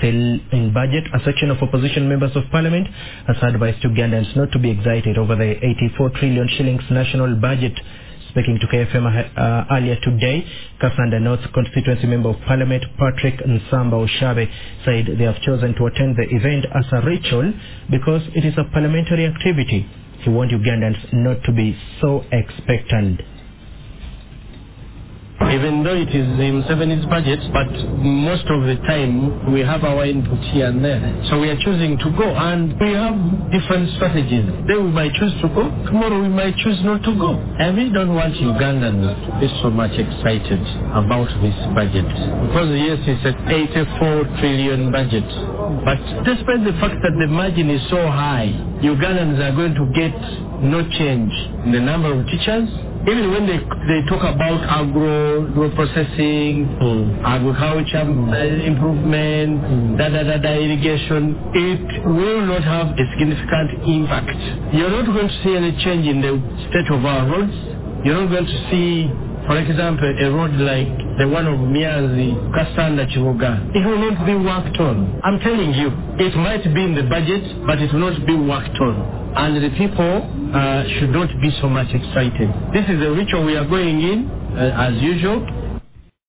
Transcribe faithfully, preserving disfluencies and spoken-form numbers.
Still in budget, a section of opposition members of parliament has advised Ugandans not to be excited over the eighty-four trillion shillings national budget. Speaking to K F M uh, earlier today, Kasanda North constituency member of parliament Patrick Nsamba Oshabe said they have chosen to attend the event as a ritual because it is a parliamentary activity. He warned Ugandans not to be so expectant. Even though it is in Museveni's budget, but most of the time we have our input here and there. So we are choosing to go, and we have different strategies. Then we might choose to go, tomorrow we might choose not to go. And we don't want Ugandans to be so much excited about this budget. Because yes, it's an eighty-four trillion budget. But despite the fact that the margin is so high, Ugandans are going to get no change in the number of teachers. Even when they they talk about agro, agro processing, mm. agriculture uh, improvement, mm. da, da, da, da, irrigation, it will not have a significant impact. You're not going to see any change in the state of our roads. You're not going to see, for example, a road like the one of Miazi, Kasanda, Chivoga. It will not be worked on. I'm telling you, it might be in the budget, but it will not be worked on. And the people uh, should not be so much excited. This is a ritual we are going in, uh, as usual.